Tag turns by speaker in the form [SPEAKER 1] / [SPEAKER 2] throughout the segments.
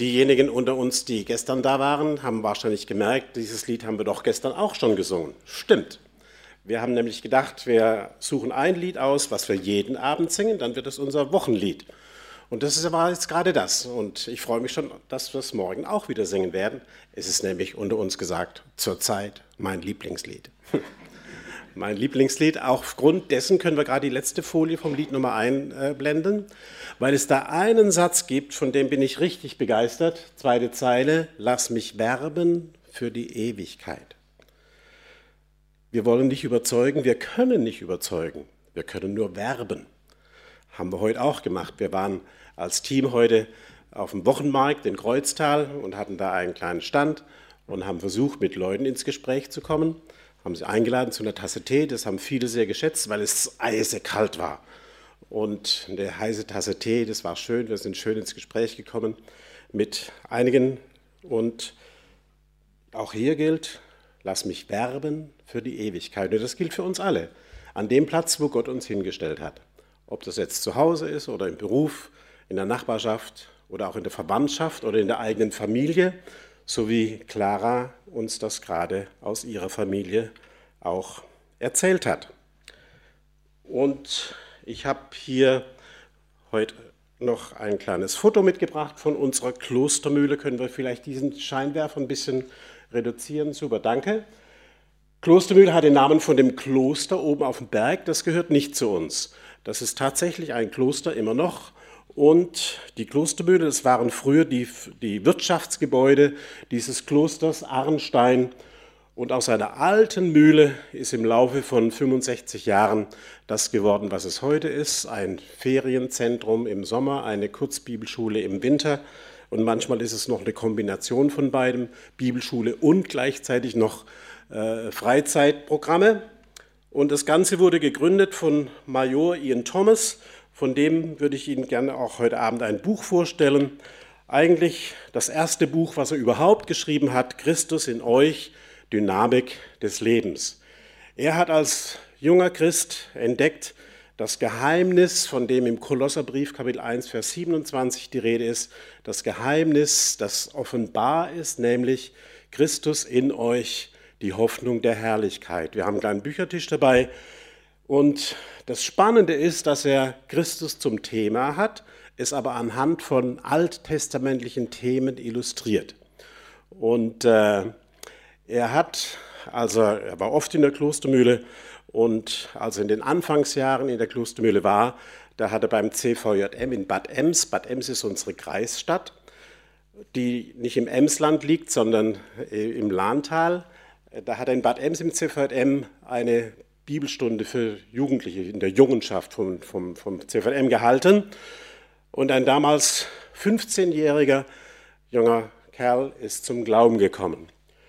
[SPEAKER 1] Diejenigen unter uns, die gestern da waren, haben wahrscheinlich gemerkt, dieses Lied haben wir doch gestern auch schon gesungen. Stimmt. Wir haben nämlich gedacht, wir suchen ein Lied aus, was wir jeden Abend singen, dann wird es unser Wochenlied. Und war jetzt gerade das. Und ich freue mich schon, dass wir es morgen auch wieder singen werden. Es ist nämlich unter uns gesagt, zurzeit mein Lieblingslied. Mein Lieblingslied, aufgrund dessen können wir gerade die letzte Folie vom Lied Nummer einblenden, weil es da einen Satz gibt, von dem bin ich richtig begeistert. Zweite Zeile, lass mich werben für die Ewigkeit. Wir wollen nicht überzeugen, wir können nicht überzeugen, wir können nur werben. Haben wir heute auch gemacht. Wir waren als Team heute auf dem Wochenmarkt in Kreuztal und hatten da einen kleinen Stand und haben versucht, mit Leuten ins Gespräch zu kommen. Haben sie eingeladen zu einer Tasse Tee, das haben viele sehr geschätzt, weil es eisekalt war. Und eine heiße Tasse Tee, das war schön, wir sind schön ins Gespräch gekommen mit einigen. Und auch hier gilt, lass mich werben für die Ewigkeit. Und das gilt für uns alle, an dem Platz, wo Gott uns hingestellt hat. Ob das jetzt zu Hause ist oder im Beruf, in der Nachbarschaft oder auch in der Verwandtschaft oder in der eigenen Familie, so wie Clara uns das gerade aus ihrer Familie auch erzählt hat. Und ich habe hier heute noch ein kleines Foto mitgebracht von unserer Klostermühle. Können wir vielleicht diesen Scheinwerfer ein bisschen reduzieren? Super, danke. Klostermühle hat den Namen von dem Kloster oben auf dem Berg. Das gehört nicht zu uns. Das ist tatsächlich ein Kloster immer noch. Und die Klostermühle, das waren früher die Wirtschaftsgebäude dieses Klosters Arnstein. Und aus einer alten Mühle ist im Laufe von 65 Jahren das geworden, was es heute ist. Ein Ferienzentrum im Sommer, eine Kurzbibelschule im Winter. Und manchmal ist es noch eine Kombination von beidem, Bibelschule und gleichzeitig noch Freizeitprogramme. Und das Ganze wurde gegründet von Major Ian Thomas. Von dem würde ich Ihnen gerne auch heute Abend ein Buch vorstellen. Eigentlich das erste Buch, was er überhaupt geschrieben hat, Christus in euch, Dynamik des Lebens. Er hat als junger Christ entdeckt, das Geheimnis, von dem im Kolosserbrief Kapitel 1, Vers 27 die Rede ist, das Geheimnis, das offenbar ist, nämlich Christus in euch, die Hoffnung der Herrlichkeit. Wir haben einen kleinen Büchertisch dabei. Und das Spannende ist, dass er Christus zum Thema hat, es aber anhand von alttestamentlichen Themen illustriert. Und er war oft in der Klostermühle und als er in den Anfangsjahren in der Klostermühle war, da hat er beim CVJM in Bad Ems ist unsere Kreisstadt, die nicht im Emsland liegt, sondern im Lahntal, da hat er in Bad Ems im CVJM eine Bibelstunde für Jugendliche in der Jungenschaft vom CVM gehalten. Und ein damals 15-jähriger junger Kerl ist zum Glauben gekommen.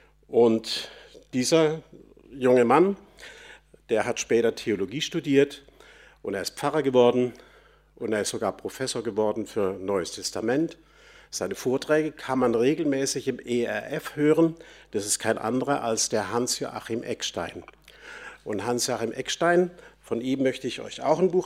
[SPEAKER 1] Und dieser junge Mann, der hat später Theologie studiert und er ist Pfarrer geworden und er ist sogar Professor geworden für Neues Testament. Seine Vorträge kann man regelmäßig im ERF hören. Das ist kein anderer als der Hans-Joachim Eckstein. Und Hans-Joachim Eckstein, von ihm möchte ich euch auch ein Buch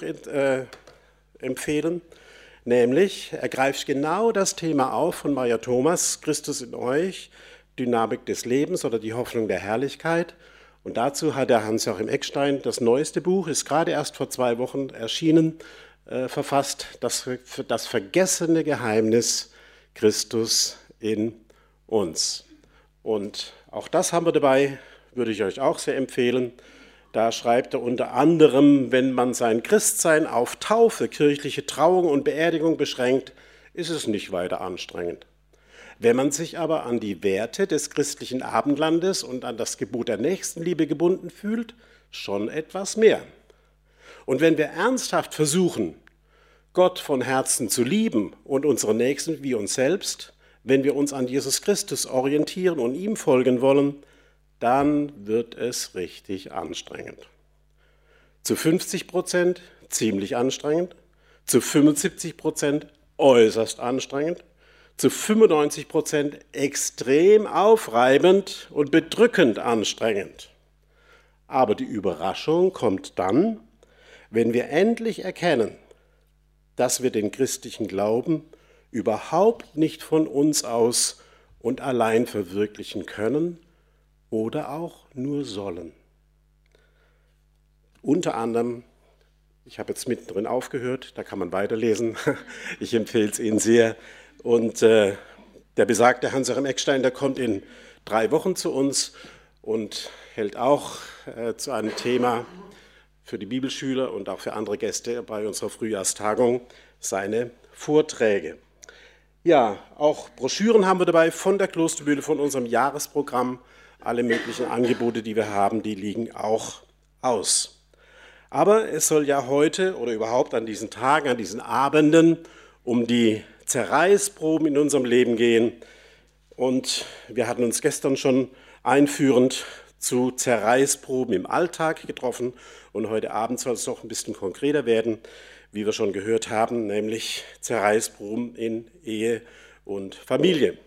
[SPEAKER 1] empfehlen, nämlich er greift genau das Thema auf von Major Thomas, Christus in euch, Dynamik des Lebens oder die Hoffnung der Herrlichkeit. Und dazu hat der Hans-Joachim Eckstein das neueste Buch, ist gerade erst vor 2 Wochen erschienen, verfasst, das vergessene Geheimnis Christus in uns. Und auch das haben wir dabei, würde ich euch auch sehr empfehlen. Da schreibt er unter anderem, wenn man sein Christsein auf Taufe, kirchliche Trauung und Beerdigung beschränkt, ist es nicht weiter anstrengend. Wenn man sich aber an die Werte des christlichen Abendlandes und an das Gebot der Nächstenliebe gebunden fühlt, schon etwas mehr. Und wenn wir ernsthaft versuchen, Gott von Herzen zu lieben und unsere Nächsten wie uns selbst, wenn wir uns an Jesus Christus orientieren und ihm folgen wollen, dann wird es richtig anstrengend. Zu 50% ziemlich anstrengend, zu 75% äußerst anstrengend, zu 95% extrem aufreibend und bedrückend anstrengend. Aber die Überraschung kommt dann, wenn wir endlich erkennen, dass wir den christlichen Glauben überhaupt nicht von uns aus und allein verwirklichen können oder auch nur sollen. Unter anderem, ich habe jetzt mittendrin aufgehört, da kann man weiterlesen, ich empfehle es Ihnen sehr. Und der besagte Hans-Joachim Eckstein, der kommt in 3 Wochen zu uns und hält auch zu einem Thema für die Bibelschüler und auch für andere Gäste bei unserer Frühjahrstagung seine Vorträge. Ja, auch Broschüren haben wir dabei von der Klosterbühne, von unserem Jahresprogramm. Alle möglichen Angebote, die wir haben, die liegen auch aus. Aber es soll ja heute oder überhaupt an diesen Tagen, an diesen Abenden um die Zerreißproben in unserem Leben gehen. Und wir hatten uns gestern schon einführend zu Zerreißproben im Alltag getroffen. Und heute Abend soll es noch ein bisschen konkreter werden, wie wir schon gehört haben, nämlich Zerreißproben in Ehe und Familie.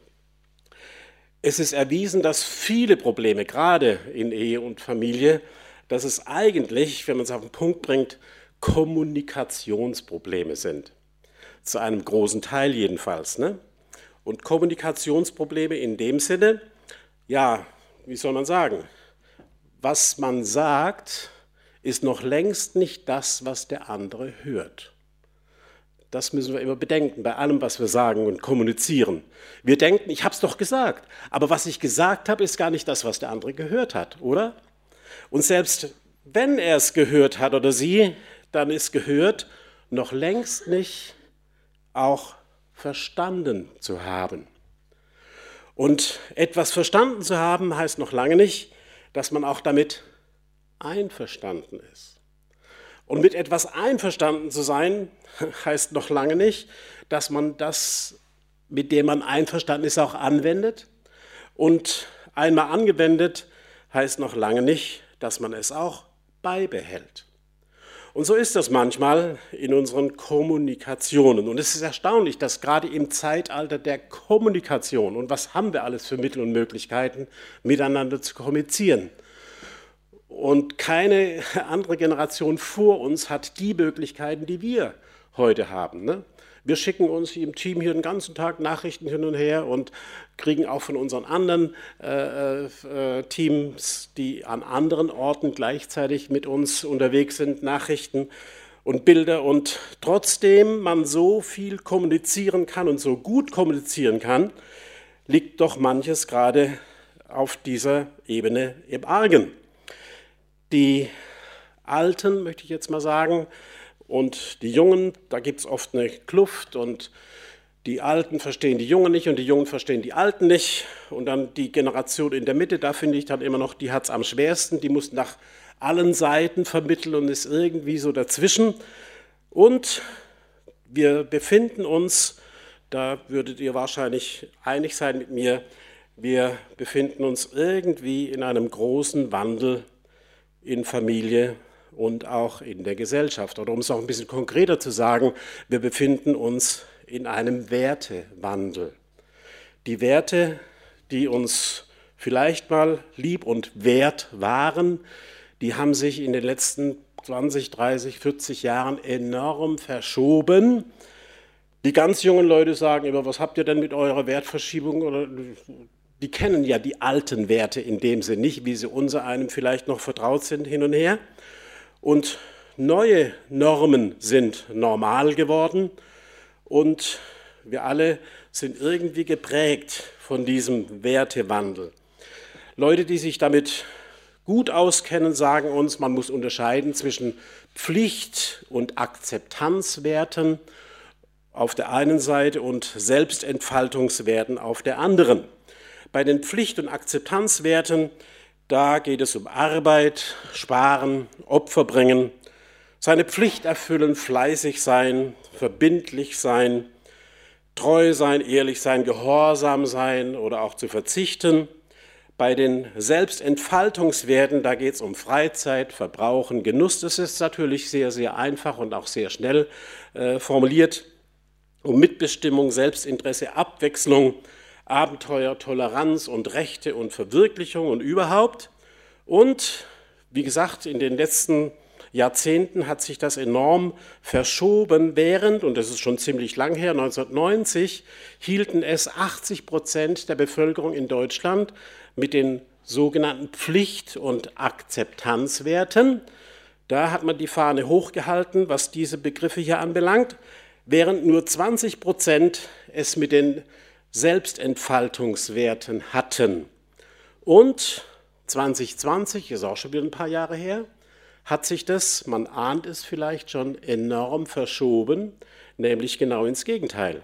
[SPEAKER 1] Es ist erwiesen, dass viele Probleme, gerade in Ehe und Familie, dass es eigentlich, wenn man es auf den Punkt bringt, Kommunikationsprobleme sind. Zu einem großen Teil jedenfalls. Ne? Und Kommunikationsprobleme in dem Sinne, ja, wie soll man sagen, was man sagt, ist noch längst nicht das, was der andere hört. Das müssen wir immer bedenken, bei allem, was wir sagen und kommunizieren. Wir denken, ich habe es doch gesagt, aber was ich gesagt habe, ist gar nicht das, was der andere gehört hat, oder? Und selbst wenn er es gehört hat oder sie, dann ist gehört noch längst nicht auch verstanden zu haben. Und etwas verstanden zu haben, heißt noch lange nicht, dass man auch damit einverstanden ist. Und mit etwas einverstanden zu sein, heißt noch lange nicht, dass man das, mit dem man einverstanden ist, auch anwendet. Und einmal angewendet, heißt noch lange nicht, dass man es auch beibehält. Und so ist das manchmal in unseren Kommunikationen. Und es ist erstaunlich, dass gerade im Zeitalter der Kommunikation, und was haben wir alles für Mittel und Möglichkeiten, miteinander zu kommunizieren. Und keine andere Generation vor uns hat die Möglichkeiten, die wir heute haben. Ne? Wir schicken uns im Team hier den ganzen Tag Nachrichten hin und her und kriegen auch von unseren anderen Teams, die an anderen Orten gleichzeitig mit uns unterwegs sind, Nachrichten und Bilder. Und trotzdem man so viel kommunizieren kann und so gut kommunizieren kann, liegt doch manches gerade auf dieser Ebene im Argen. Die Alten, möchte ich jetzt mal sagen, und die Jungen, da gibt es oft eine Kluft und die Alten verstehen die Jungen nicht und die Jungen verstehen die Alten nicht. Und dann die Generation in der Mitte, da finde ich dann immer noch, die hat es am schwersten, die muss nach allen Seiten vermitteln und ist irgendwie so dazwischen. Und wir befinden uns, da würdet ihr wahrscheinlich einig sein mit mir, wir befinden uns irgendwie in einem großen Wandel in Familie und auch in der Gesellschaft. Oder um es auch ein bisschen konkreter zu sagen, wir befinden uns in einem Wertewandel. Die Werte, die uns vielleicht mal lieb und wert waren, die haben sich in den letzten 20, 30, 40 Jahren enorm verschoben. Die ganz jungen Leute sagen immer, was habt ihr denn mit eurer Wertverschiebung? Oder die kennen ja die alten Werte in dem Sinne nicht, wie sie unser einem vielleicht noch vertraut sind hin und her. Und neue Normen sind normal geworden und wir alle sind irgendwie geprägt von diesem Wertewandel. Leute, die sich damit gut auskennen, sagen uns, man muss unterscheiden zwischen Pflicht- und Akzeptanzwerten auf der einen Seite und Selbstentfaltungswerten auf der anderen. Bei den Pflicht- und Akzeptanzwerten, da geht es um Arbeit, Sparen, Opfer bringen, seine Pflicht erfüllen, fleißig sein, verbindlich sein, treu sein, ehrlich sein, gehorsam sein oder auch zu verzichten. Bei den Selbstentfaltungswerten, da geht es um Freizeit, Verbrauchen, Genuss. Das ist natürlich sehr, sehr einfach und auch sehr schnell formuliert. Um Mitbestimmung, Selbstinteresse, Abwechslung, Abenteuer, Toleranz und Rechte und Verwirklichung und überhaupt. Und wie gesagt, in den letzten Jahrzehnten hat sich das enorm verschoben, und das ist schon ziemlich lang her, 1990, hielten es 80% der Bevölkerung in Deutschland mit den sogenannten Pflicht- und Akzeptanzwerten. Da hat man die Fahne hochgehalten, was diese Begriffe hier anbelangt, während nur 20% es mit den Selbstentfaltungswerten hatten. Und 2020, ist auch schon wieder ein paar Jahre her, hat sich das, man ahnt es vielleicht schon, enorm verschoben, nämlich genau ins Gegenteil.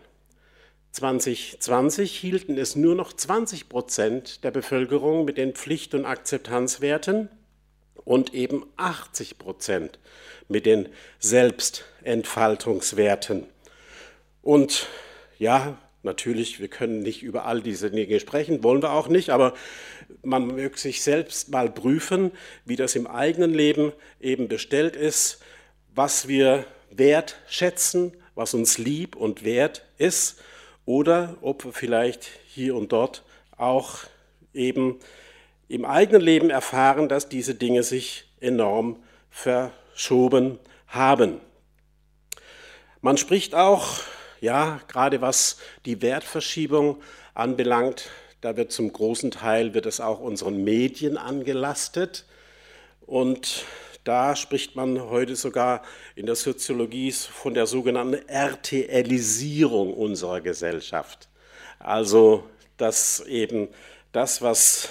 [SPEAKER 1] 2020 hielten es nur noch 20% der Bevölkerung mit den Pflicht- und Akzeptanzwerten und eben 80% mit den Selbstentfaltungswerten. Und ja, natürlich, wir können nicht über all diese Dinge sprechen, wollen wir auch nicht, aber man möge sich selbst mal prüfen, wie das im eigenen Leben eben bestellt ist, was wir wertschätzen, was uns lieb und wert ist, oder ob wir vielleicht hier und dort auch eben im eigenen Leben erfahren, dass diese Dinge sich enorm verschoben haben. Man spricht auch, ja, gerade was die Wertverschiebung anbelangt, da wird zum großen Teil es auch unseren Medien angelastet. Und da spricht man heute sogar in der Soziologie von der sogenannten RTLisierung unserer Gesellschaft. Also, dass eben das, was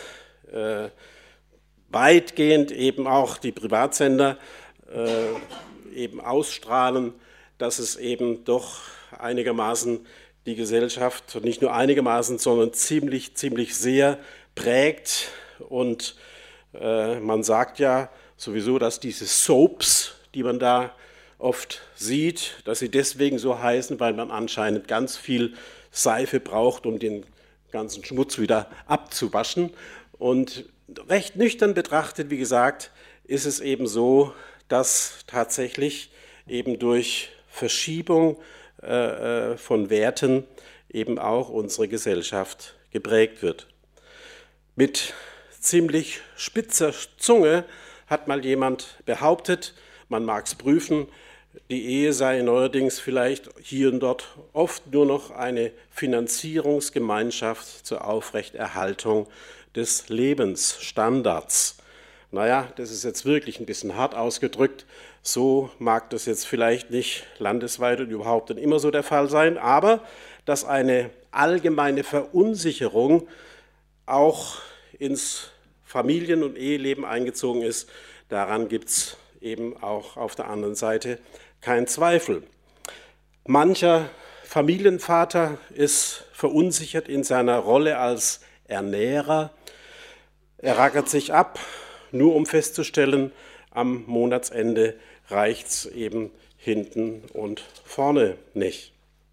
[SPEAKER 1] weitgehend eben auch die Privatsender eben ausstrahlen, dass es eben doch einigermaßen die Gesellschaft, nicht nur einigermaßen, sondern ziemlich sehr prägt. Und man sagt ja sowieso, dass diese Soaps, die man da oft sieht, dass sie deswegen so heißen, weil man anscheinend ganz viel Seife braucht, um den ganzen Schmutz wieder abzuwaschen. Und recht nüchtern betrachtet, wie gesagt, ist es eben so, dass tatsächlich eben durch Verschiebung von Werten eben auch unsere Gesellschaft geprägt wird. Mit ziemlich spitzer Zunge hat mal jemand behauptet, man mag es prüfen, die Ehe sei neuerdings vielleicht hier und dort oft nur noch eine Finanzierungsgemeinschaft zur Aufrechterhaltung des Lebensstandards. Naja, das ist jetzt wirklich ein bisschen hart ausgedrückt. So mag das jetzt vielleicht nicht landesweit und überhaupt nicht immer so der Fall sein, aber dass eine allgemeine Verunsicherung auch ins Familien- und Eheleben eingezogen ist, daran gibt es eben auch auf der anderen Seite keinen Zweifel. Mancher Familienvater ist verunsichert in seiner Rolle als Ernährer. Er rackert sich ab, nur um festzustellen, am Monatsende reicht es eben hinten und vorne nicht.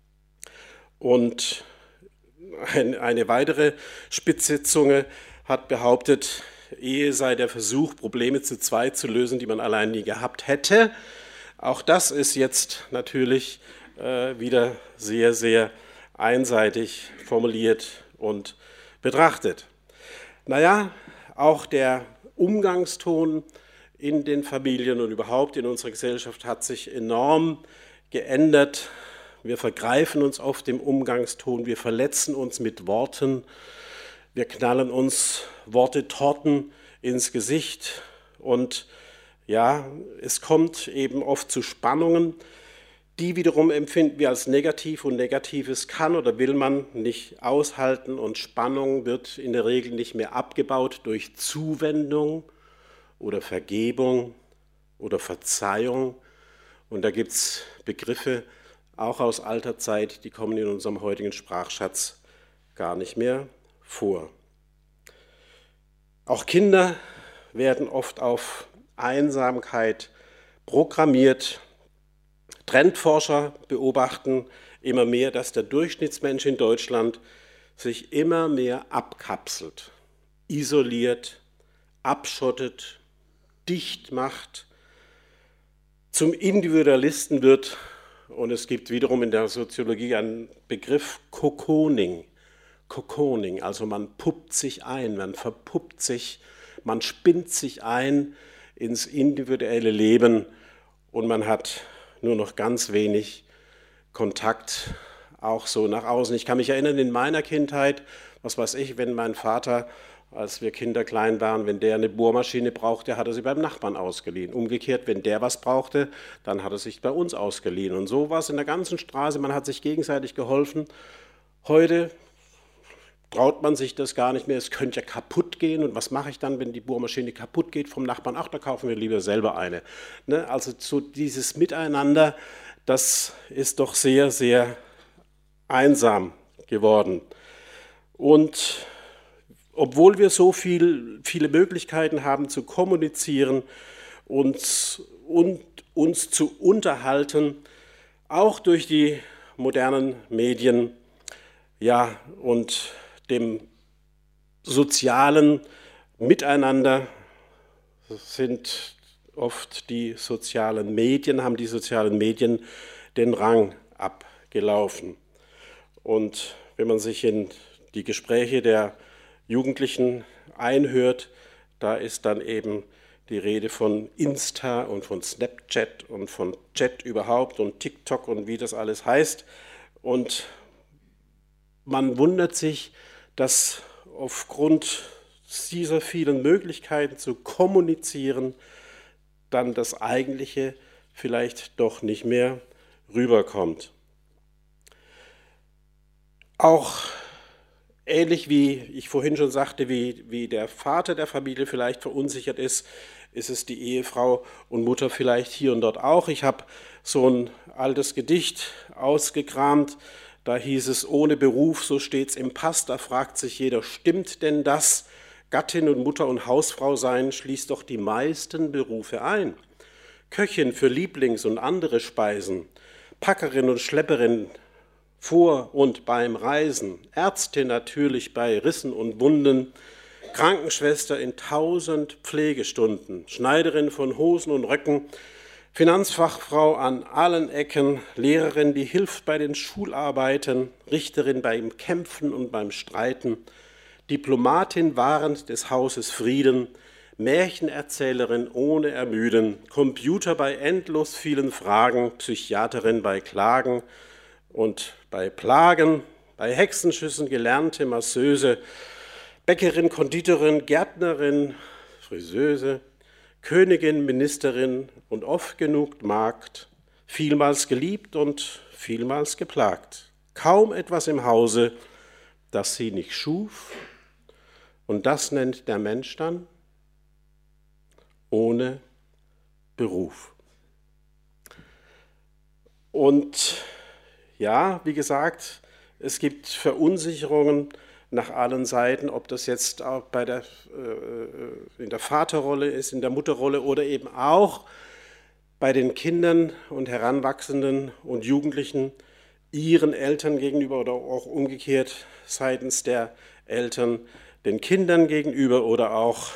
[SPEAKER 1] Und eine weitere spitze Zunge hat behauptet, Ehe sei der Versuch, Probleme zu zweit zu lösen, die man allein nie gehabt hätte. Auch das ist jetzt natürlich wieder sehr einseitig formuliert und betrachtet. Naja, auch der Umgangston in den Familien und überhaupt in unserer Gesellschaft hat sich enorm geändert. Wir vergreifen uns oft im Umgangston, wir verletzen uns mit Worten, wir knallen uns Worte-Torten ins Gesicht und ja, es kommt eben oft zu Spannungen, die wiederum empfinden wir als negativ und Negatives kann oder will man nicht aushalten und Spannung wird in der Regel nicht mehr abgebaut durch Zuwendung oder Vergebung oder Verzeihung. Und da gibt es Begriffe, auch aus alter Zeit, die kommen in unserem heutigen Sprachschatz gar nicht mehr vor. Auch Kinder werden oft auf Einsamkeit programmiert. Trendforscher beobachten immer mehr, dass der Durchschnittsmensch in Deutschland sich immer mehr abkapselt, isoliert, abschottet, dicht macht, zum Individualisten wird. Und es gibt wiederum in der Soziologie einen Begriff Cocooning. Cocooning, also man puppt sich ein, man verpuppt sich, man spinnt sich ein ins individuelle Leben und man hat nur noch ganz wenig Kontakt auch so nach außen. Ich kann mich erinnern, in meiner Kindheit, was weiß ich, wenn mein Vater, als wir Kinder klein waren, wenn der eine Bohrmaschine brauchte, hat er sie beim Nachbarn ausgeliehen. Umgekehrt, wenn der was brauchte, dann hat er sich bei uns ausgeliehen. Und so war es in der ganzen Straße, man hat sich gegenseitig geholfen. Heute traut man sich das gar nicht mehr, es könnte ja kaputt gehen und was mache ich dann, wenn die Bohrmaschine kaputt geht vom Nachbarn? Ach, da kaufen wir lieber selber eine. Ne? Also so dieses Miteinander, das ist doch sehr, sehr einsam geworden. Und obwohl wir so viele Möglichkeiten haben zu kommunizieren und uns zu unterhalten, auch durch die modernen Medien, ja, und dem sozialen Miteinander sind oft die sozialen Medien, haben die sozialen Medien den Rang abgelaufen. Und wenn man sich in die Gespräche der Jugendlichen einhört, da ist dann eben die Rede von Insta und von Snapchat und von Chat überhaupt und TikTok und wie das alles heißt. Und man wundert sich, dass aufgrund dieser vielen Möglichkeiten zu kommunizieren, dann das Eigentliche vielleicht doch nicht mehr rüberkommt. Auch ähnlich wie ich vorhin schon sagte, wie der Vater der Familie vielleicht verunsichert ist, ist es die Ehefrau und Mutter vielleicht hier und dort auch. Ich habe so ein altes Gedicht ausgekramt, da hieß es, ohne Beruf, so steht's im Pass, da fragt sich jeder, stimmt denn das? Gattin und Mutter und Hausfrau sein schließt doch die meisten Berufe ein. Köchin für Lieblings- und andere Speisen, Packerin und Schlepperin vor und beim Reisen, Ärztin natürlich bei Rissen und Wunden, Krankenschwester in 1000 Pflegestunden, Schneiderin von Hosen und Röcken, Finanzfachfrau an allen Ecken, Lehrerin, die hilft bei den Schularbeiten, Richterin beim Kämpfen und beim Streiten, Diplomatin wahrend des Hauses Frieden, Märchenerzählerin ohne Ermüden, Computer bei endlos vielen Fragen, Psychiaterin bei Klagen und bei Plagen, bei Hexenschüssen gelernte Masseuse, Bäckerin, Konditorin, Gärtnerin, Friseuse, Königin, Ministerin und oft genug Magd, vielmals geliebt und vielmals geplagt. Kaum etwas im Hause, das sie nicht schuf, und das nennt der Mensch dann ohne Beruf. Und ja, wie gesagt, es gibt Verunsicherungen nach allen Seiten, ob das jetzt auch in der Vaterrolle ist, in der Mutterrolle oder eben auch bei den Kindern und Heranwachsenden und Jugendlichen ihren Eltern gegenüber oder auch umgekehrt seitens der Eltern den Kindern gegenüber oder auch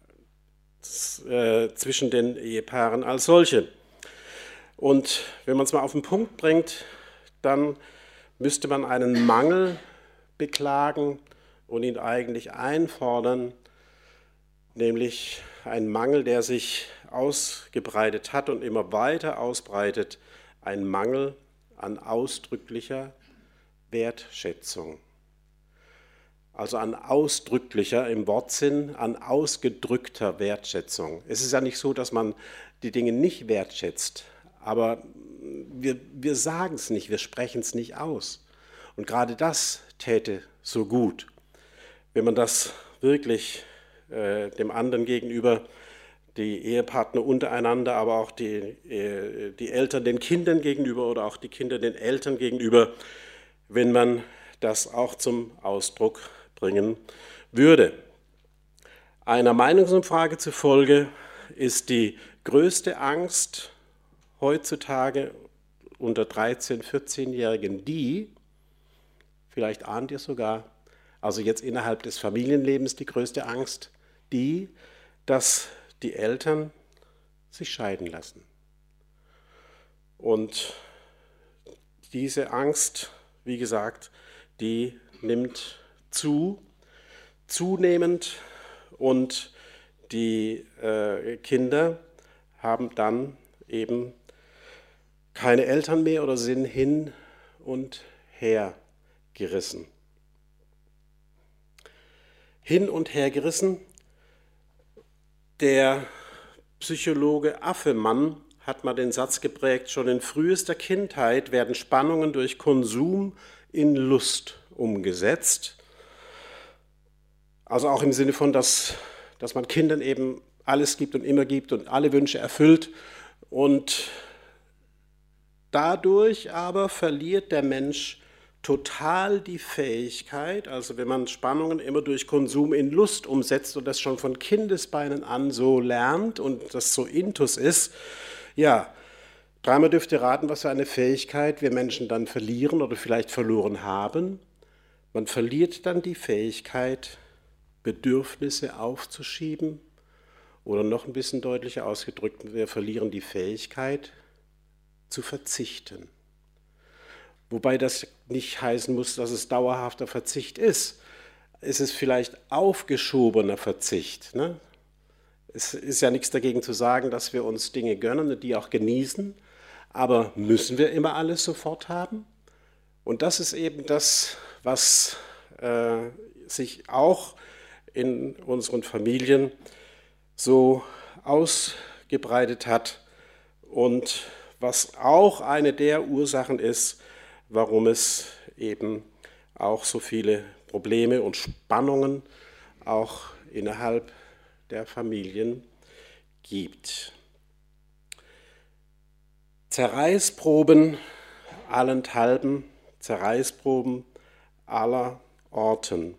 [SPEAKER 1] zwischen den Ehepaaren als solche. Und wenn man es mal auf den Punkt bringt, dann müsste man einen Mangel beklagen und ihn eigentlich einfordern, nämlich einen Mangel, der sich ausgebreitet hat und immer weiter ausbreitet, ein Mangel an ausdrücklicher Wertschätzung. Also an ausdrücklicher, im Wortsinn, an ausgedrückter Wertschätzung. Es ist ja nicht so, dass man die Dinge nicht wertschätzt, aber wir sagen es nicht, wir sprechen es nicht aus. Und gerade das täte so gut, wenn man das wirklich dem anderen gegenüber, die Ehepartner untereinander, aber auch die Eltern den Kindern gegenüber oder auch die Kinder den Eltern gegenüber, wenn man das auch zum Ausdruck bringen würde. Einer Meinungsumfrage zufolge ist die größte Angst heutzutage unter 13-, 14-Jährigen die, vielleicht ahnt ihr sogar, also jetzt innerhalb des Familienlebens die größte Angst, die, dass die Eltern sich scheiden lassen. Und diese Angst, wie gesagt, die nimmt zunehmend und die Kinder haben dann eben keine Eltern mehr oder sind hin und her gerissen. Hin und her gerissen. Der Psychologe Affemann hat mal den Satz geprägt, schon in frühester Kindheit werden Spannungen durch Konsum in Lust umgesetzt. Also auch im Sinne von, dass man Kindern eben alles gibt und immer gibt und alle Wünsche erfüllt. Und dadurch aber verliert der Mensch total die Fähigkeit, also wenn man Spannungen immer durch Konsum in Lust umsetzt und das schon von Kindesbeinen an so lernt und das so intus ist, ja, dreimal dürft ihr raten, was für eine Fähigkeit wir Menschen dann verlieren oder vielleicht verloren haben. Man verliert dann die Fähigkeit, Bedürfnisse aufzuschieben oder noch ein bisschen deutlicher ausgedrückt, wir verlieren die Fähigkeit zu verzichten. Wobei das nicht heißen muss, dass es dauerhafter Verzicht ist. Es ist vielleicht aufgeschobener Verzicht. Ne? Es ist ja nichts dagegen zu sagen, dass wir uns Dinge gönnen und die auch genießen, aber müssen wir immer alles sofort haben? Und das ist eben das, was sich auch in unseren Familien so ausgebreitet hat und was auch eine der Ursachen ist, warum es eben auch so viele Probleme und Spannungen auch innerhalb der Familien gibt. Zerreißproben allenthalben, Zerreißproben aller Orten.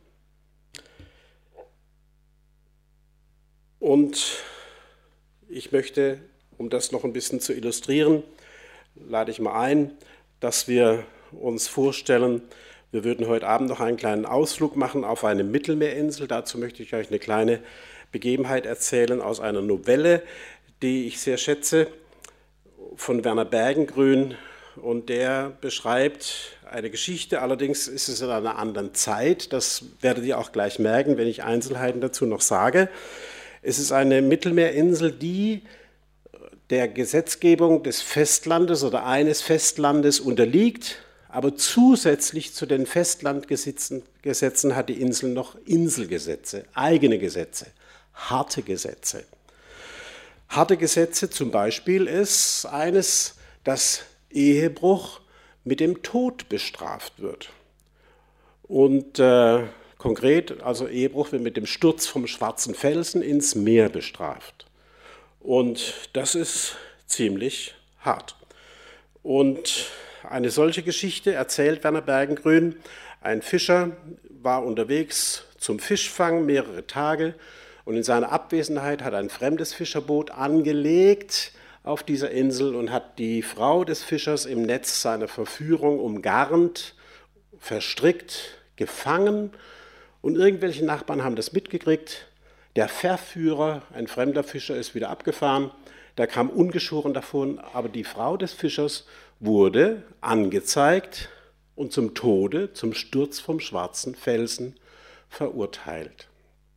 [SPEAKER 1] Und ich möchte, um das noch ein bisschen zu illustrieren, lade ich mal ein, dass wir uns vorstellen, wir würden heute Abend noch einen kleinen Ausflug machen auf eine Mittelmeerinsel. Dazu möchte ich euch eine kleine Begebenheit erzählen aus einer Novelle, die ich sehr schätze, von Werner Bergengruen. Und der beschreibt eine Geschichte, allerdings ist es in einer anderen Zeit. Das werdet ihr auch gleich merken, wenn ich Einzelheiten dazu noch sage. Es ist eine Mittelmeerinsel, die der Gesetzgebung des Festlandes oder eines Festlandes unterliegt, aber zusätzlich zu den Festlandgesetzen hat die Insel noch Inselgesetze, eigene Gesetze, harte Gesetze. Harte Gesetze zum Beispiel ist eines, dass Ehebruch mit dem Tod bestraft wird. Und konkret, also Ehebruch wird mit dem Sturz vom schwarzen Felsen ins Meer bestraft. Und das ist ziemlich hart. Und eine solche Geschichte erzählt Werner Bergengruen. Ein Fischer war unterwegs zum Fischfang mehrere Tage und in seiner Abwesenheit hat ein fremdes Fischerboot angelegt auf dieser Insel und hat die Frau des Fischers im Netz seiner Verführung umgarnt, verstrickt, gefangen und irgendwelche Nachbarn haben das mitgekriegt. Der Verführer, ein fremder Fischer, ist wieder abgefahren, der kam ungeschoren davon, aber die Frau des Fischers wurde angezeigt und zum Tode, zum Sturz vom schwarzen Felsen verurteilt.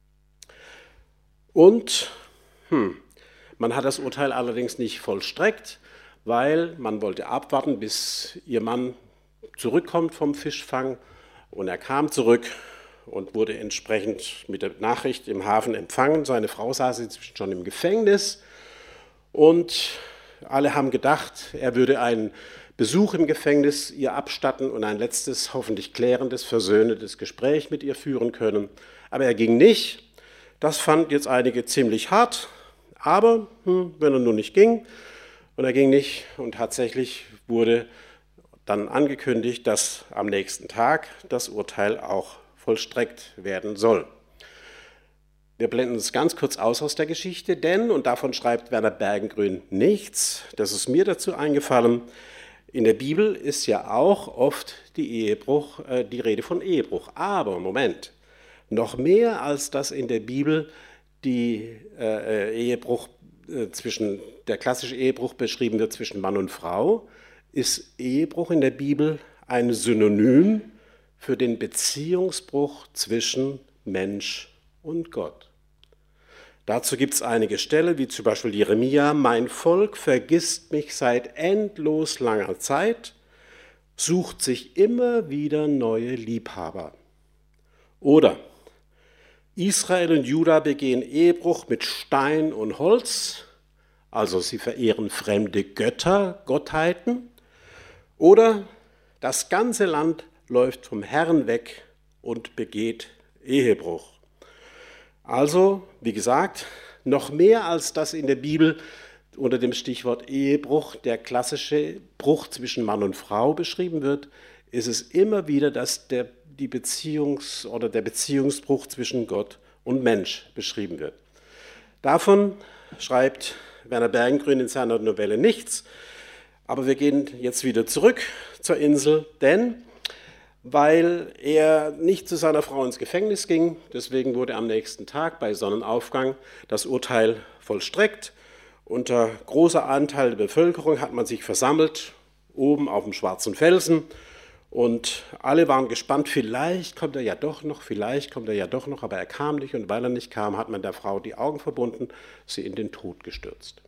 [SPEAKER 1] Und man hat das Urteil allerdings nicht vollstreckt, weil man wollte abwarten, bis ihr Mann zurückkommt vom Fischfang. Und er kam zurück und wurde entsprechend mit der Nachricht im Hafen empfangen. Seine Frau saß inzwischen schon im Gefängnis und alle haben gedacht, er würde einen Besuch im Gefängnis ihr abstatten und ein letztes, hoffentlich klärendes, versöhnendes Gespräch mit ihr führen können. Aber er ging nicht. Das fand jetzt einige ziemlich hart, aber wenn er nun nicht ging und er ging nicht und tatsächlich wurde dann angekündigt, dass am nächsten Tag das Urteil auch vollstreckt werden soll. Wir blenden es ganz kurz aus der Geschichte, denn, und davon schreibt Werner Bergengruen nichts, das ist mir dazu eingefallen, in der Bibel ist ja auch oft die Rede von Ehebruch. Aber, Moment, noch mehr als dass in der Bibel der klassische Ehebruch beschrieben wird zwischen Mann und Frau, ist Ehebruch in der Bibel ein Synonym für den Beziehungsbruch zwischen Mensch und Gott. Dazu gibt es einige Stellen, wie zum Beispiel Jeremia: Mein Volk vergisst mich seit endlos langer Zeit, sucht sich immer wieder neue Liebhaber. Oder Israel und Juda begehen Ehebruch mit Stein und Holz, also sie verehren fremde Götter, Gottheiten. Oder das ganze Land läuft vom Herrn weg und begeht Ehebruch. Also, wie gesagt, noch mehr als das in der Bibel unter dem Stichwort Ehebruch, der klassische Bruch zwischen Mann und Frau beschrieben wird, ist es immer wieder, dass der Beziehungsbruch zwischen Gott und Mensch beschrieben wird. Davon schreibt Werner Bergengruen in seiner Novelle nichts, aber wir gehen jetzt wieder zurück zur Insel, denn weil er nicht zu seiner Frau ins Gefängnis ging, deswegen wurde am nächsten Tag bei Sonnenaufgang das Urteil vollstreckt. Unter großer Anteil der Bevölkerung hat man sich versammelt, oben auf dem Schwarzen Felsen, und alle waren gespannt, vielleicht kommt er ja doch noch, aber er kam nicht, und weil er nicht kam, hat man der Frau die Augen verbunden, sie in den Tod gestürzt.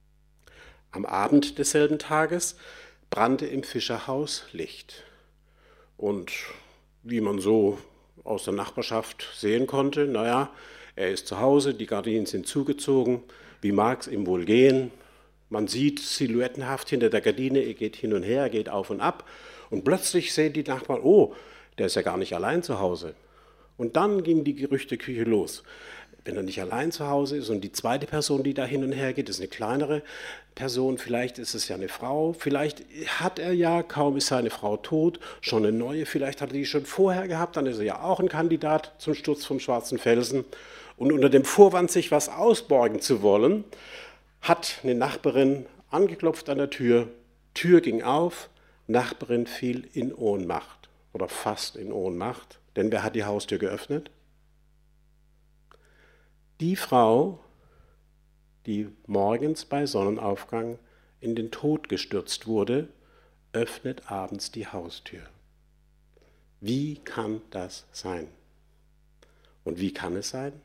[SPEAKER 1] Am Abend desselben Tages brannte im Fischerhaus Licht. Und wie man so aus der Nachbarschaft sehen konnte, naja, er ist zu Hause, die Gardinen sind zugezogen, wie mag es ihm wohl gehen? Man sieht silhouettenhaft hinter der Gardine, er geht hin und her, er geht auf und ab, und plötzlich sehen die Nachbarn, oh, der ist ja gar nicht allein zu Hause. Und dann ging die Gerüchteküche los. Wenn er nicht allein zu Hause ist und die zweite Person, die da hin und her geht, ist eine kleinere Person, vielleicht ist es ja eine Frau, vielleicht hat er ja, kaum ist seine Frau tot, schon eine neue, vielleicht hat er die schon vorher gehabt, dann ist er ja auch ein Kandidat zum Sturz vom Schwarzen Felsen. Und unter dem Vorwand, sich was ausborgen zu wollen, hat eine Nachbarin angeklopft an der Tür, Tür ging auf, Nachbarin fiel in Ohnmacht oder fast in Ohnmacht, denn wer hat die Haustür geöffnet? Die Frau, die morgens bei Sonnenaufgang in den Tod gestürzt wurde, öffnet abends die Haustür. Wie kann das sein? Und wie kann es sein?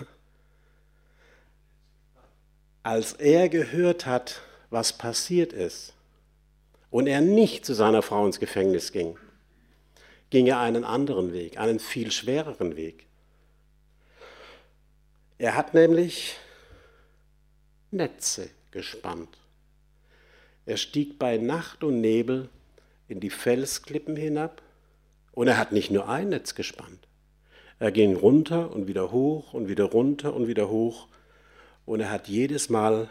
[SPEAKER 1] Als er gehört hat, was passiert ist, und er nicht zu seiner Frau ins Gefängnis ging, ging er einen anderen Weg, einen viel schwereren Weg. Er hat nämlich Netze gespannt. Er stieg bei Nacht und Nebel in die Felsklippen hinab, und er hat nicht nur ein Netz gespannt. Er ging runter und wieder hoch und wieder runter und wieder hoch, und er hat jedes Mal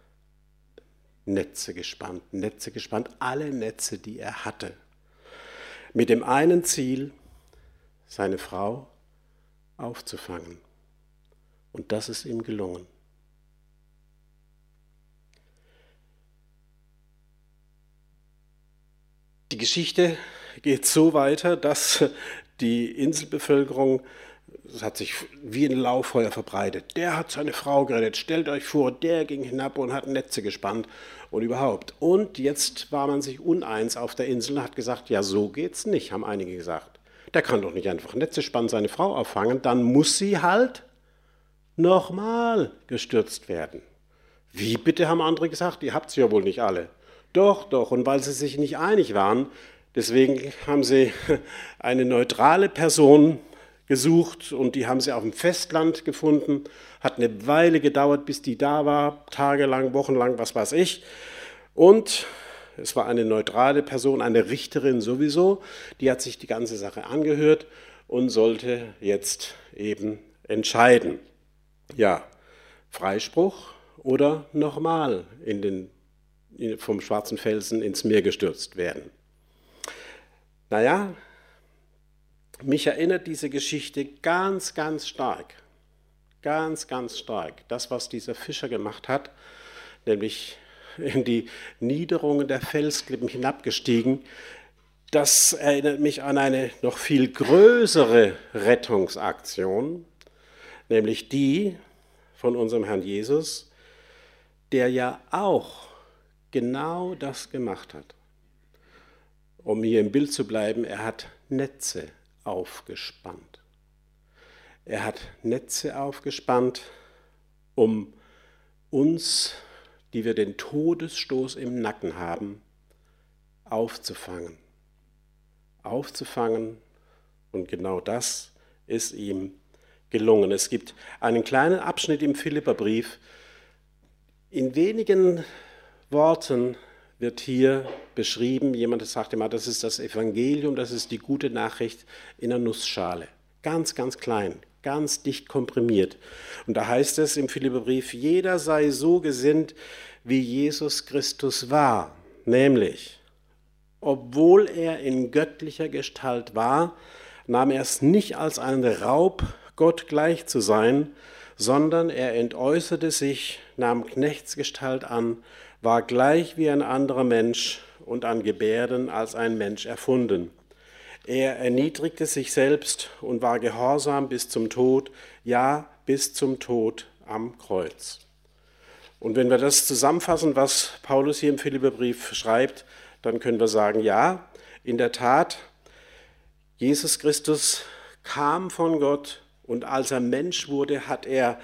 [SPEAKER 1] Netze gespannt, alle Netze, die er hatte. Mit dem einen Ziel, seine Frau aufzufangen. Und das ist ihm gelungen. Die Geschichte geht so weiter, dass die Inselbevölkerung, das hat sich wie ein Lauffeuer verbreitet. Der hat seine Frau gerettet, stellt euch vor, der ging hinab und hat Netze gespannt und überhaupt. Und jetzt war man sich uneins auf der Insel und hat gesagt, ja, so geht's nicht, haben einige gesagt. Der kann doch nicht einfach Netze spannen, seine Frau auffangen, dann muss sie halt nochmal gestürzt werden. Wie bitte, haben andere gesagt, ihr habt sie ja wohl nicht alle. Doch, doch, und weil sie sich nicht einig waren, deswegen haben sie eine neutrale Person gesucht, und die haben sie auf dem Festland gefunden. Hat eine Weile gedauert, bis die da war, tagelang, wochenlang, was weiß ich. Und es war eine neutrale Person, eine Richterin sowieso, die hat sich die ganze Sache angehört und sollte jetzt eben entscheiden. Ja, Freispruch oder nochmal vom Schwarzen Felsen ins Meer gestürzt werden. Naja, mich erinnert diese Geschichte ganz, ganz stark, das, was dieser Fischer gemacht hat, nämlich in die Niederungen der Felsklippen hinabgestiegen. Das erinnert mich an eine noch viel größere Rettungsaktion, nämlich die von unserem Herrn Jesus, der ja auch genau das gemacht hat. Um hier im Bild zu bleiben, er hat Netze aufgespannt. Er hat Netze aufgespannt um uns, die wir den Todesstoß im Nacken haben, aufzufangen. Aufzufangen, und genau das ist ihm gelungen. Es gibt einen kleinen Abschnitt im Philipperbrief. In wenigen Worten wird hier beschrieben, jemand sagt immer, das ist das Evangelium, das ist die gute Nachricht in einer Nussschale. Ganz, ganz klein, ganz dicht komprimiert. Und da heißt es im Philipperbrief, jeder sei so gesinnt, wie Jesus Christus war, nämlich, obwohl er in göttlicher Gestalt war, nahm er es nicht als einen Raub, Gott gleich zu sein, sondern er entäußerte sich, nahm Knechtsgestalt an, war gleich wie ein anderer Mensch und an Gebärden als ein Mensch erfunden. Er erniedrigte sich selbst und war gehorsam bis zum Tod, ja, bis zum Tod am Kreuz. Und wenn wir das zusammenfassen, was Paulus hier im Philipperbrief schreibt, dann können wir sagen, ja, in der Tat, Jesus Christus kam von Gott und als er Mensch wurde, hat er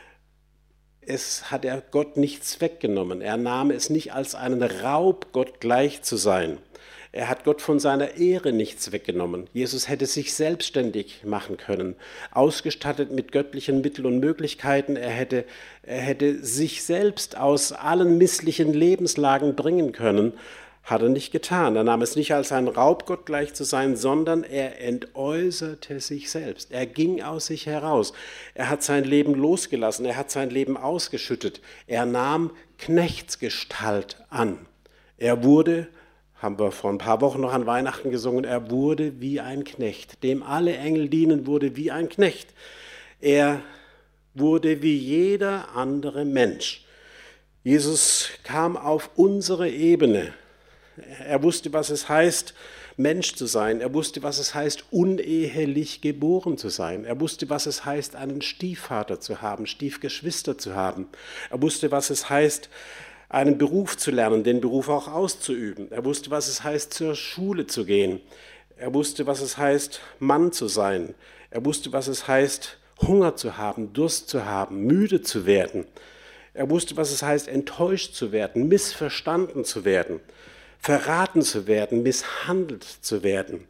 [SPEAKER 1] Gott nichts weggenommen. Er nahm es nicht als einen Raub, Gott gleich zu sein. Er hat Gott von seiner Ehre nichts weggenommen. Jesus hätte sich selbstständig machen können, ausgestattet mit göttlichen Mitteln und Möglichkeiten. Er hätte sich selbst aus allen misslichen Lebenslagen bringen können. Hat er nicht getan. Er nahm es nicht als ein Raub, Gott gleich zu sein, sondern er entäußerte sich selbst. Er ging aus sich heraus. Er hat sein Leben losgelassen. Er hat sein Leben ausgeschüttet. Er nahm Knechtsgestalt an. Er wurde, haben wir vor ein paar Wochen noch an Weihnachten gesungen, er wurde wie ein Knecht. Dem alle Engel dienen, wurde wie ein Knecht. Er wurde wie jeder andere Mensch. Jesus kam auf unsere Ebene. Er wusste, was es heißt, Mensch zu sein. Er wusste, was es heißt, unehelich geboren zu sein. Er wusste, was es heißt, einen Stiefvater zu haben, Stiefgeschwister zu haben. Er wusste, was es heißt, einen Beruf zu lernen, den Beruf auch auszuüben. Er wusste, was es heißt, zur Schule zu gehen. Er wusste, was es heißt, Mann zu sein. Er wusste, was es heißt, Hunger zu haben, Durst zu haben, müde zu werden. Er wusste, was es heißt, enttäuscht zu werden, missverstanden zu werden, verraten zu werden, misshandelt zu werden.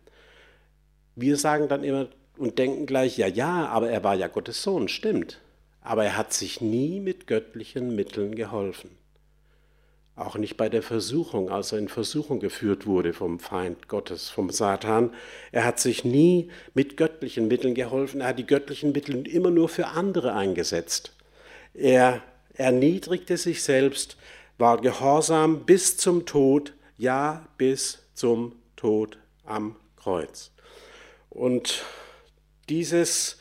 [SPEAKER 1] Wir sagen dann immer und denken gleich, ja, aber er war ja Gottes Sohn, stimmt. Aber er hat sich nie mit göttlichen Mitteln geholfen. Auch nicht bei der Versuchung, als er in Versuchung geführt wurde vom Feind Gottes, vom Satan. Er hat sich nie mit göttlichen Mitteln geholfen. Er hat die göttlichen Mittel immer nur für andere eingesetzt. Er erniedrigte sich selbst, war gehorsam bis zum Tod, ja, bis zum Tod am Kreuz. Und dieses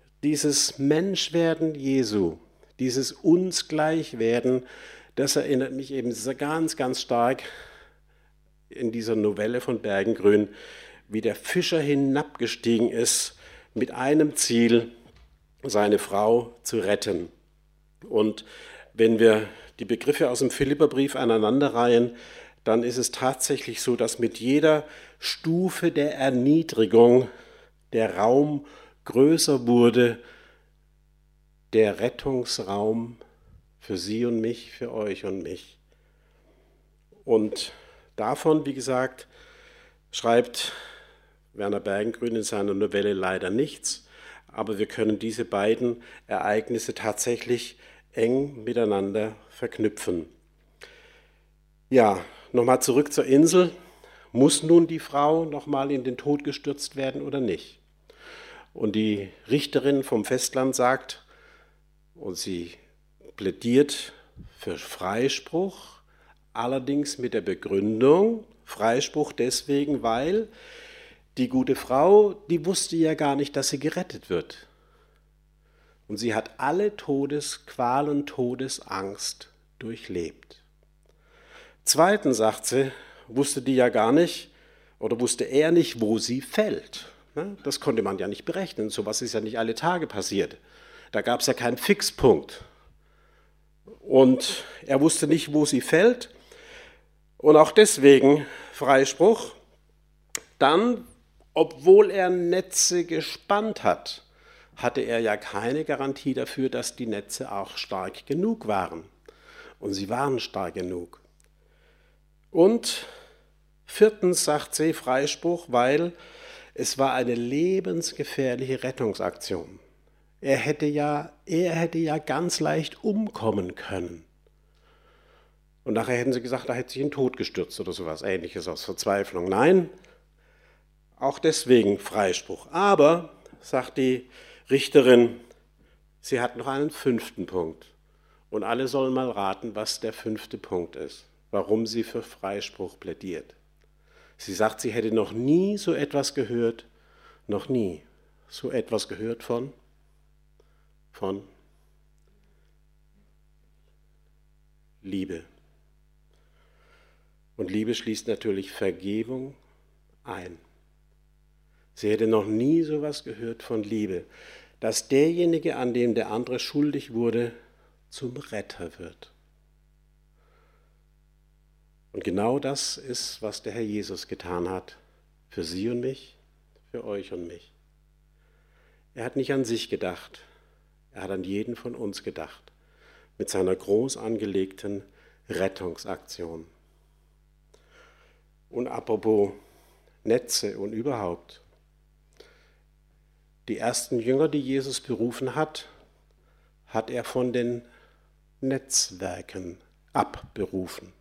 [SPEAKER 1] Menschwerden Jesu, dieses uns Gleichwerden, das erinnert mich eben ganz, ganz stark in dieser Novelle von Bergengruen, wie der Fischer hinabgestiegen ist mit einem Ziel, seine Frau zu retten. Und wenn wir die Begriffe aus dem Philipperbrief aneinanderreihen, dann ist es tatsächlich so, dass mit jeder Stufe der Erniedrigung der Raum größer wurde, der Rettungsraum für Sie und mich, für euch und mich. Und davon, wie gesagt, schreibt Werner Bergengruen in seiner Novelle leider nichts, aber wir können diese beiden Ereignisse tatsächlich eng miteinander verknüpfen. Ja, nochmal zurück zur Insel. Muss nun die Frau nochmal in den Tod gestürzt werden oder nicht? Und die Richterin vom Festland sagt, und sie plädiert für Freispruch, allerdings mit der Begründung, Freispruch deswegen, weil die gute Frau, die wusste ja gar nicht, dass sie gerettet wird. Und sie hat alle Todesqual und Todesangst durchlebt. Zweitens, sagt sie, wusste die ja gar nicht oder wusste er nicht, wo sie fällt. Das konnte man ja nicht berechnen. Sowas ist ja nicht alle Tage passiert. Da gab es ja keinen Fixpunkt. Und er wusste nicht, wo sie fällt. Und auch deswegen Freispruch. Dann, obwohl er Netze gespannt hat, hatte er ja keine Garantie dafür, dass die Netze auch stark genug waren. Und sie waren stark genug. Und viertens sagt sie Freispruch, weil es war eine lebensgefährliche Rettungsaktion. Er hätte ja ganz leicht umkommen können. Und nachher hätten sie gesagt, da hätte sich in den Tod gestürzt oder sowas Ähnliches aus Verzweiflung. Nein, auch deswegen Freispruch. Aber, sagt die Richterin, sie hat noch einen 5. Punkt. Und alle sollen mal raten, was der 5. Punkt ist, warum sie für Freispruch plädiert. Sie sagt, sie hätte noch nie so etwas gehört, von Liebe. Und Liebe schließt natürlich Vergebung ein. Sie hätte noch nie so etwas gehört von Liebe, dass derjenige, an dem der andere schuldig wurde, zum Retter wird. Und genau das ist, was der Herr Jesus getan hat, für Sie und mich, für euch und mich. Er hat nicht an sich gedacht, er hat an jeden von uns gedacht, mit seiner groß angelegten Rettungsaktion. Und apropos Netze und überhaupt, die ersten Jünger, die Jesus berufen hat, hat er von den Netzwerken abberufen.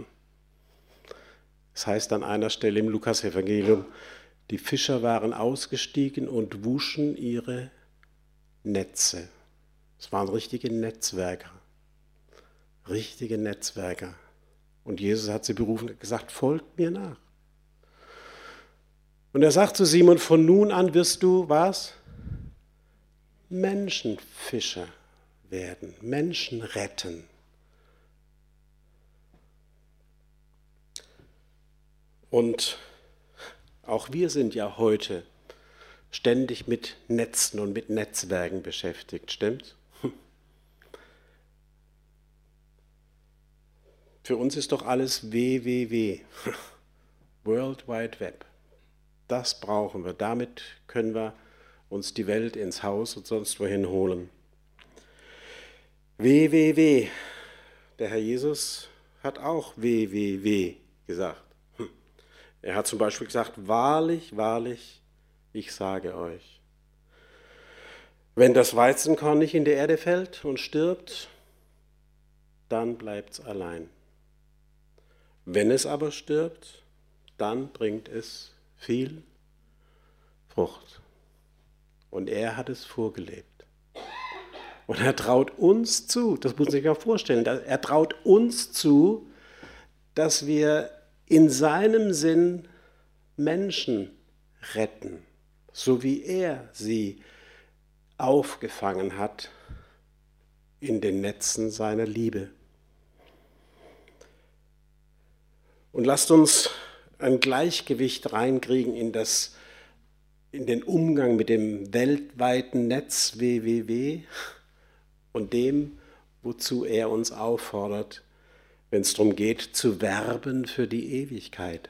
[SPEAKER 1] Das heißt an einer Stelle im Lukas-Evangelium, die Fischer waren ausgestiegen und wuschen ihre Netze. Es waren richtige Netzwerker. Richtige Netzwerker. Und Jesus hat sie berufen und gesagt, folgt mir nach. Und er sagt zu Simon, von nun an wirst du, was? Menschenfischer werden, Menschen retten. Und auch wir sind ja heute ständig mit Netzen und mit Netzwerken beschäftigt, stimmt's? Für uns ist doch alles www, World Wide Web. Das brauchen wir. Damit können wir uns die Welt ins Haus und sonst wohin holen. www. Der Herr Jesus hat auch www gesagt. Er hat zum Beispiel gesagt, wahrlich, wahrlich, ich sage euch. Wenn das Weizenkorn nicht in die Erde fällt und stirbt, dann bleibt es allein. Wenn es aber stirbt, dann bringt es viel Frucht. Und er hat es vorgelebt. Und er traut uns zu, das muss man sich ja vorstellen, er traut uns zu, dass wir in seinem Sinn Menschen retten, so wie er sie aufgefangen hat in den Netzen seiner Liebe. Und lasst uns ein Gleichgewicht reinkriegen in den Umgang mit dem weltweiten Netz www und dem, wozu er uns auffordert, wenn es darum geht, zu werben für die Ewigkeit.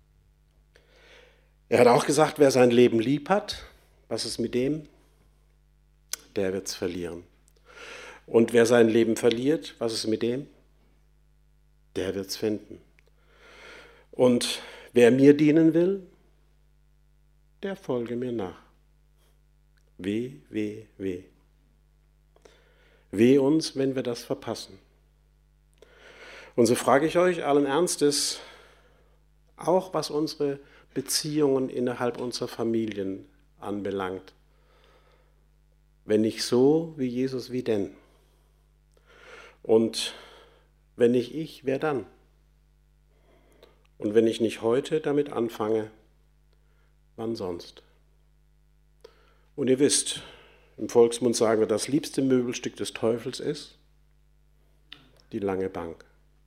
[SPEAKER 1] Er hat auch gesagt, wer sein Leben lieb hat, was ist mit dem? Der wird es verlieren. Und wer sein Leben verliert, was ist mit dem? Der wird es finden. Und wer mir dienen will, der folge mir nach. Weh, weh, weh. Weh uns, wenn wir das verpassen. Und so frage ich euch allen Ernstes, auch was unsere Beziehungen innerhalb unserer Familien anbelangt. Wenn nicht so wie Jesus, wie denn? Und wenn nicht ich, wer dann? Und wenn ich nicht heute damit anfange, wann sonst? Und ihr wisst, im Volksmund sagen wir, das liebste Möbelstück des Teufels ist die lange Bank.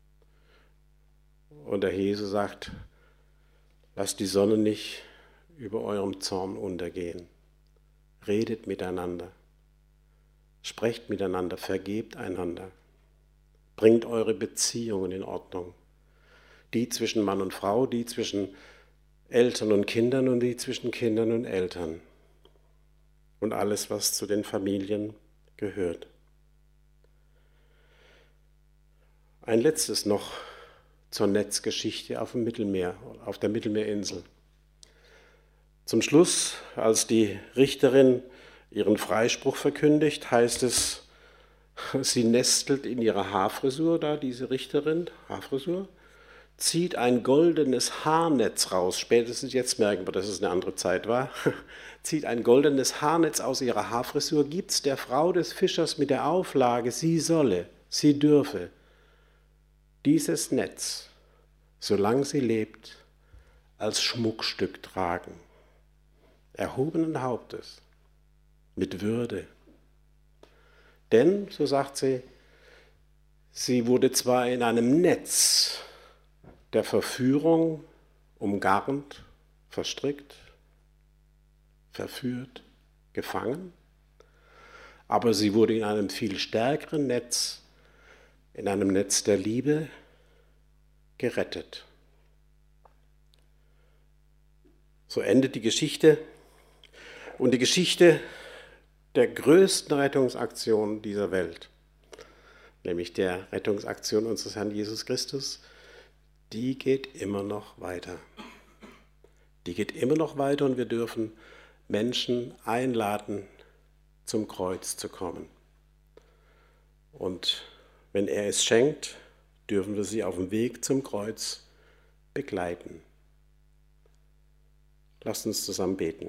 [SPEAKER 1] Und der Jesus sagt, lasst die Sonne nicht über eurem Zorn untergehen. Redet miteinander, sprecht miteinander, vergebt einander, bringt eure Beziehungen in Ordnung. Die zwischen Mann und Frau, die zwischen Eltern und Kindern und die zwischen Kindern und Eltern. und alles, was zu den Familien gehört. Ein letztes noch zur Netzgeschichte auf dem Mittelmeer, auf der Mittelmeerinsel. Zum Schluss, als die Richterin ihren Freispruch verkündigt, heißt es, sie nestelt in ihrer Haarfrisur da, diese Richterin, Haarfrisur, zieht ein goldenes Haarnetz raus, spätestens jetzt merken wir, dass es eine andere Zeit war, zieht ein goldenes Haarnetz aus ihrer Haarfrisur, gibt es der Frau des Fischers mit der Auflage, sie solle, sie dürfe dieses Netz, solange sie lebt, als Schmuckstück tragen, erhobenen Hauptes, mit Würde. Denn, so sagt sie, sie wurde zwar in einem Netz der Verführung umgarnt, verstrickt, verführt, gefangen, aber sie wurde in einem viel stärkeren Netz, in einem Netz der Liebe, gerettet. So endet die Geschichte und die Geschichte der größten Rettungsaktion dieser Welt, nämlich der Rettungsaktion unseres Herrn Jesus Christus, die geht immer noch weiter. Die geht immer noch weiter und wir dürfen Menschen einladen, zum Kreuz zu kommen. Und wenn er es schenkt, dürfen wir sie auf dem Weg zum Kreuz begleiten. Lasst uns zusammen beten.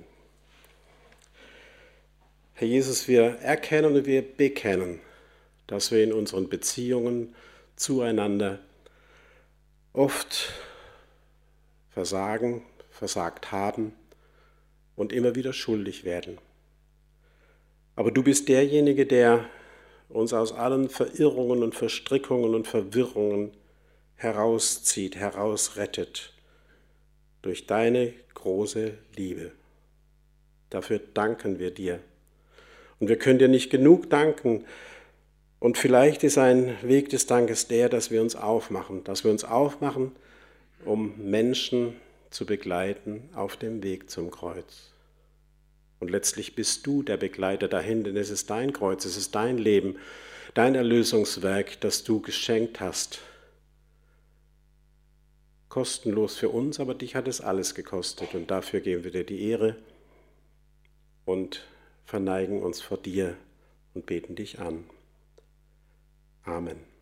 [SPEAKER 1] Herr Jesus, wir erkennen und wir bekennen, dass wir in unseren Beziehungen zueinander oft versagen, versagt haben und immer wieder schuldig werden. Aber du bist derjenige, der uns aus allen Verirrungen und Verstrickungen und Verwirrungen herauszieht, herausrettet durch deine große Liebe. Dafür danken wir dir. Und wir können dir nicht genug danken. Und vielleicht ist ein Weg des Dankes der, dass wir uns aufmachen, um Menschen zu begleiten auf dem Weg zum Kreuz. Und letztlich bist du der Begleiter dahin, denn es ist dein Kreuz, es ist dein Leben, dein Erlösungswerk, das du geschenkt hast. Kostenlos für uns, aber dich hat es alles gekostet und dafür geben wir dir die Ehre und verneigen uns vor dir und beten dich an. Amen.